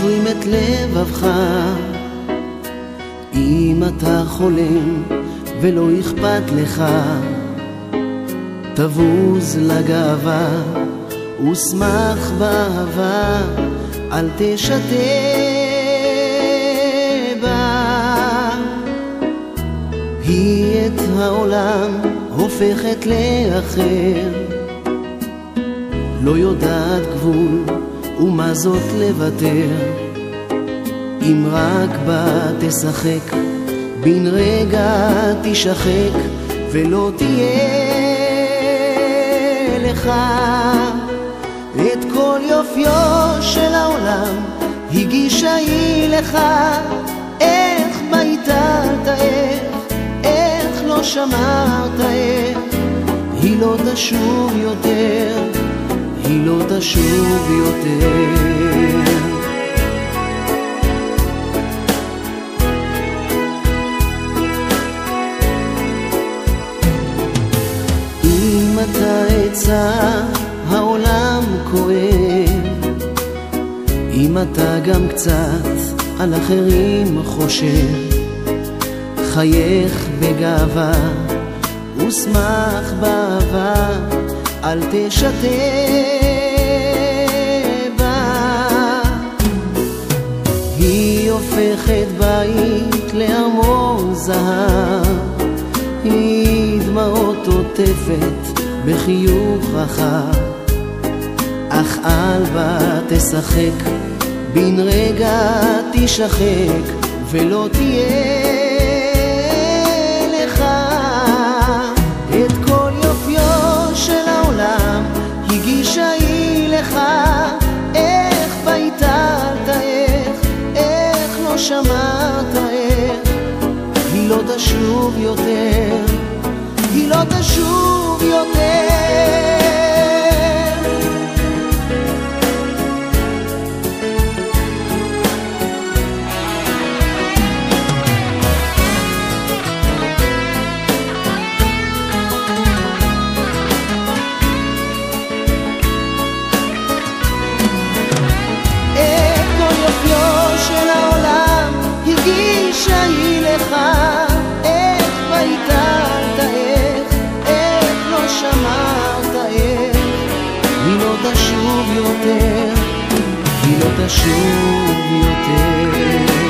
שוברים את לבבך. אם אתה חולם ולא אכפת לך, תבוז לגאווה ושמח באהבה, אל תשתה בה. היא את העולם הופכת לאחר, לא יודעת גבול ומה זאת לוותר. אם רק בה תשחק, בן רגע תשחק, ולא תהיה לך. את כל יופיו של העולם הגישה היא לך. איך ביטלת, איך לא שמרת, היא לא תשוב יותר, היא לא תשוב יותר. אם אתה עצה העולם כואב, אם אתה גם קצת על אחרים חושב, חייך בגאווה ושמח באהבה, אל תשתה בה. היא הופכת בית לארמון זהב, היא דמעות עוטפת בחיוך רחב, אך אל בה תשחק, בן רגע תשחק, ולא תהיה לך. את כל יופיו של העולם הגישה היא לך. איך ביטלת, איך לא שמרת, היא לא תשוב יותר, היא לא תשוב יותר. הגישה היא לך. איך ביטלת, איך לא שמרת, היא לא תשוב יותר, היא לא תשוב יותר.